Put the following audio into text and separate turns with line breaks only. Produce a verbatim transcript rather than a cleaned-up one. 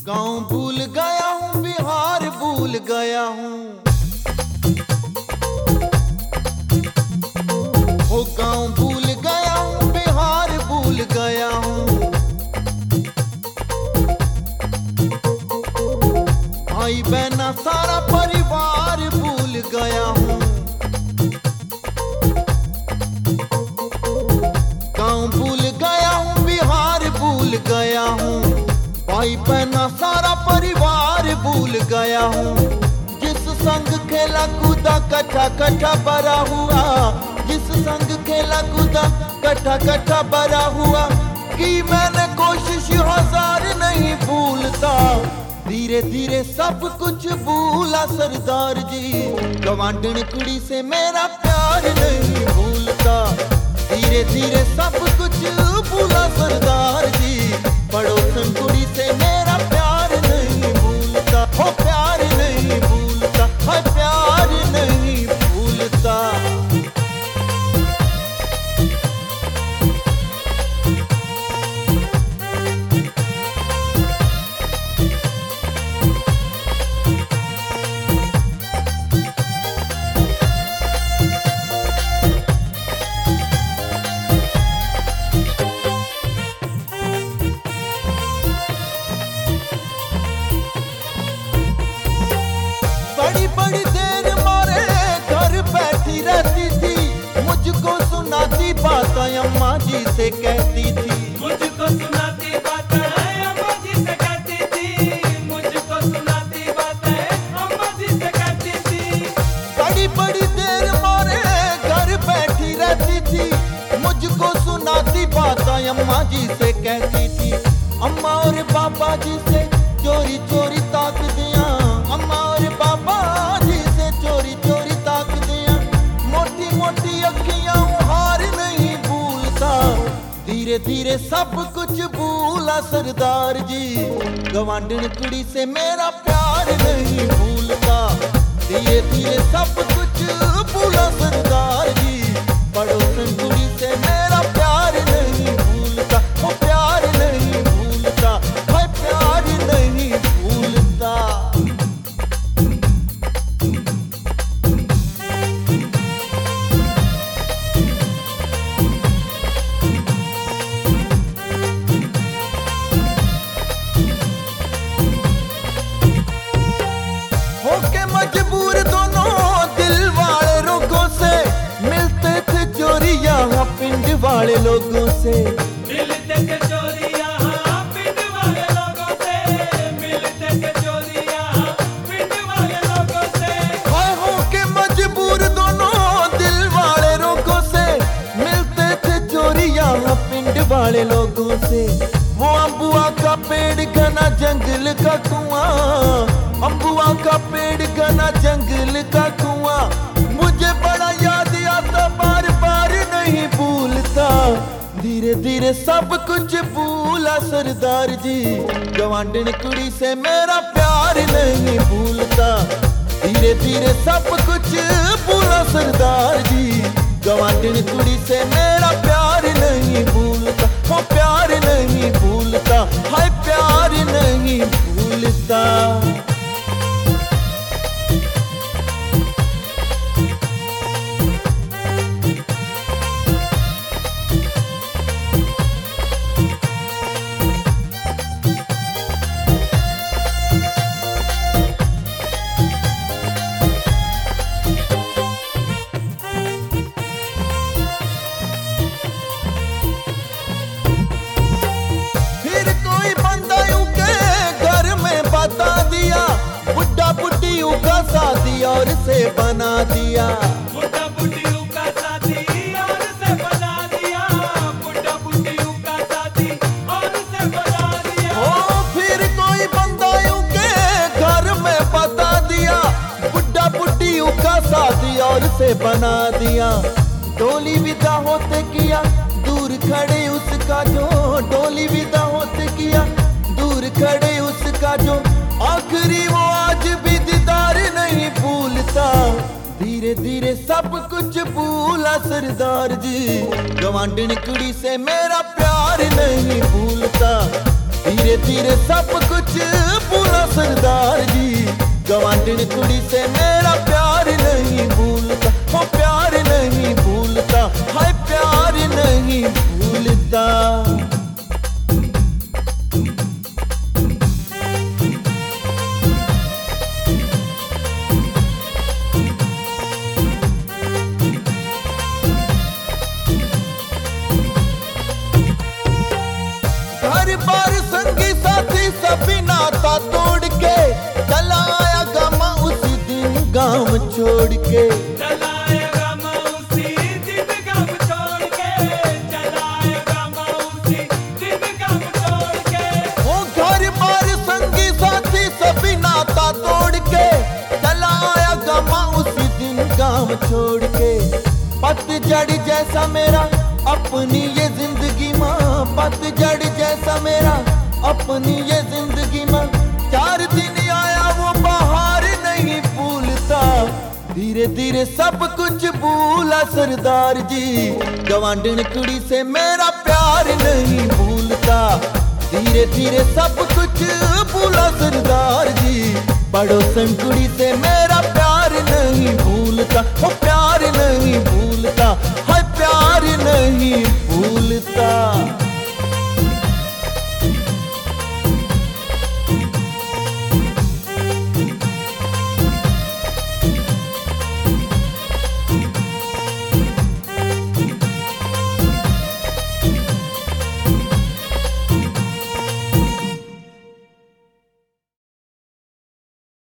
गांव भूल गया हूँ, बिहार भूल गया हूँ। वो गांव भूल गया हूँ, बिहार भूल गया हूँ। भाई बहना सारा परिवार भूल गया हूँ। गांव भूल गया हूँ, बिहार भूल गया हूँ। भाई बहना सारा परिवार भूल गया हूँ। जिस संग खेला कूदा कट्ठा कट्ठा बड़ा हुआ, जिस संग खेला कूदा कट्ठा कट्ठा बड़ा हुआ, कि मैंने कोशिश हजार नहीं भूलता। धीरे धीरे सब कुछ भूला सरदार जी, गवांढण कुड़ी से मेरा प्यार नहीं भूलता। धीरे धीरे सब कुछ भूला सरदार जी, पड़ोसन कुड़ी से मेरा प्यार नहीं भूलता। हो प्यार नहीं भूलता, हो प्यार नहीं भूलता। बड़ी बड़ी देर मारे घर बैठी रहती थी, मुझको सुनाती बातें अम्मा जी से कहती थी।
मुझको सुनाती बातें अम्मा जी से कहती थी। मुझको सुनाती बातें अम्मा जी से कहती थी।
बड़ी बड़ी देर मारे घर बैठी रहती थी, मुझको सुनाती बातें अम्मा जी से कहती थी। अम्मा और पापा जी से चोरी चोरी ताक दिया, अम्मा और पापा जी से चोरी चोरी ताक दिया। मोटी मोटी अखियां हार नहीं भूलता। धीरे धीरे सब कुछ भूला सरदार जी, गवांढण कुड़ी से मेरा प्यार नहीं भूलता। धीरे धीरे सब कुछ भूला सरदार जी, पड़ोसन कुड़ी से मेरा प्यार नहीं भूलता। वो प्यार नहीं भूलता, मैं प्यार नहीं भूलता। होके मजबूर दोनों दिल वाले रोगों से, मिलते थे चोरिया पिंड वाले लोगों से।
मिलते थे चोरिया पिंड वाले लोगों से। मिलते थे चोरिया पिंड वाले लोगों से।
हाय होके मजबूर दोनों दिल वाले रोगों से, मिलते थे चोरिया पिंड वाले लोगों से। वो अम्बुआ का पेड़ घना जंगल का कुआं, अम्बुआ का पेड़ घना जंगल का कुआं, मुझे बड़ा याद आता बार बार नहीं भूलता। धीरे धीरे सब कुछ भूला सरदार जी, गवांढण कुड़ी से मेरा प्यार नहीं भूलता। धीरे धीरे सब कुछ भूला सरदार जी, गवांढण कुड़ी से मेरा प्यार नहीं भूलता। वो प्यार नहीं भूलता, हाय प्यार नहीं भूलता। फिर कोई बंदा यूं के घर में बता दिया, बुढ़ा बुढ़ियों का शादी और से बना दिया।
बुढ़ा बुढ़ियों का साथी और से बना दिया। बुढ़ा बुढ़ियों का साथी और से बना दिया।
ओ फिर कोई बंदा यूं के घर में बता दिया, बुढ़ा बुढ़ियों का शादी और से बना दिया। डोली विदा होते किया दूर खड़े उसका जो, डोली विदा होते किया दूर खड़े उसका जो, आखिरी वो आज भी दीदार नहीं भूलता। धीरे धीरे सब कुछ भूला सरदार जी, गवांढण कुड़ी से मेरा प्यार नहीं भूलता। धीरे धीरे सब कुछ भूला सरदार जी, गवांढिन कुड़ी से मेरा प्यार नहीं भूलता, वो प्यार नहीं भूलता, हाय प्यार नहीं भूलता। घर बार संगी साथी सभी नाता तोड़ के चला आया गामा उसी दिन गांव छोड़ के,
चला आएगा मैं उसी दिन गाँव छोड़ के, चला आएगा मैं उसी दिन गाँव छोड़ के।
वो घर बार संगी साथी सभी नाता तोड़ के चला आया गामा उसी दिन गांव छोड़ के। पतझड़ जैसा मेरा अपनी ये जिंदगी माँ, पतझड़ जैसा मेरा अपनी ये जिंदगी माँ, चार दिन आया वो बाहर नहीं भूलता, धीरे धीरे सब कुछ भूला सरदार जी, गवांढिन कुड़ी से मेरा प्यार नहीं भूलता, धीरे धीरे सब कुछ भूला सरदार जी, पड़ोसन कुड़ी से मेरा प्यार नहीं भूलता, वो प्यार नहीं भूलता, हाय प्यार नहीं भूलता।